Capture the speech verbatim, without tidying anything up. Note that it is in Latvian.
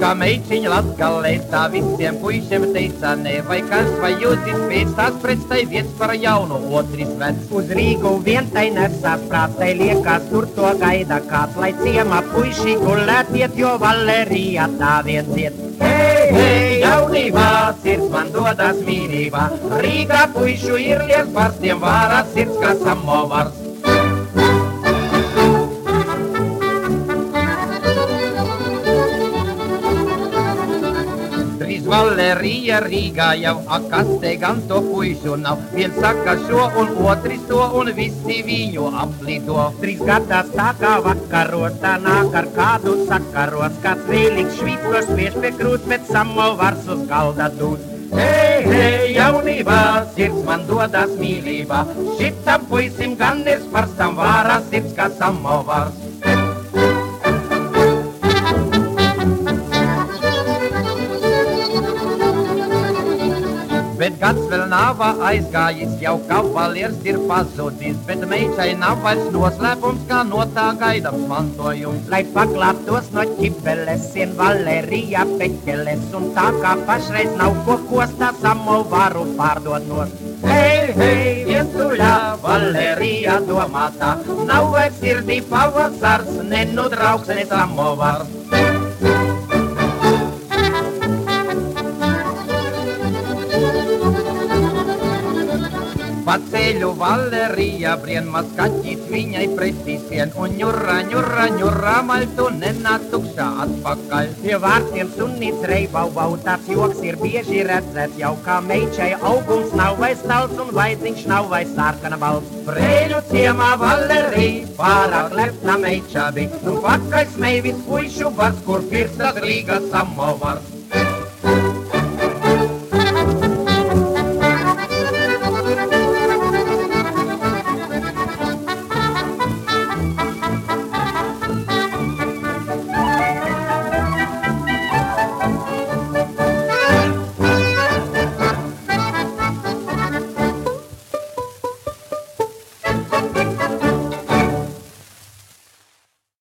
kā meičiņa Latgalē, tā visiem puišiem teica nē, vai kas, vai jūs izpēc, tās pretstai vietas par jaunu, otris vecs. Uz Rīgu vien tai nesaprāt, tai liekas, tur to gaida kāds, lai ciemā puiši gulēt iet, jo Valerija tā vien dzied. Hei, hei, jaunībā, sirds man dodas mīlībā, Rīgā puišu ir liels barstiem vārā sirds kā samovars. Drīz Valerija Rīgā jau, ak, kas te gan to puišu nav, viens saka šo un otris to un visi viņu aplido. Trīs gadās tā kā vakaros, tā nāk ar kādu sakaros, kāds vēlīgs švītos spiež pie krūts, bet samovars uz galda dūs. Hei, hei, jaunībā, sirds man dodas mīlībā, šitam puisim gan ir sparstam vārā sirds kā samovars. Bet gads vēl nav aizgājis, jau kavalieris ir pazudis, bet meitai nav vairs noslēpums, kā no tā gaidams mantojums. Lai paglābtos no ķibeles, ien Valerija peķeles, un tā kā pašreiz nav ko kostā samovaru pārdot nos. Hei, hei, viestuļā, Valerija domātā, nav vairs sirdī pavasars, ne nu draugs, ne samovars. Pa ceļu Valerija brienmas kaķis viņai pretisien, un ņurra, ņurra, ņurra, maltu nenā tukšā atpakaļ. Pie vārtiem sunīts reibau bau, tāds joks ir bieži redzēt, jau kā meičai augums nav vai stals, un vaidziņš nav vai sārkana balts. Preļu ciemā Valerija, pārāk lepna meiča bija, nu pakaļ smēj vis puišu vārds, kur pirstas Rīgas samovars.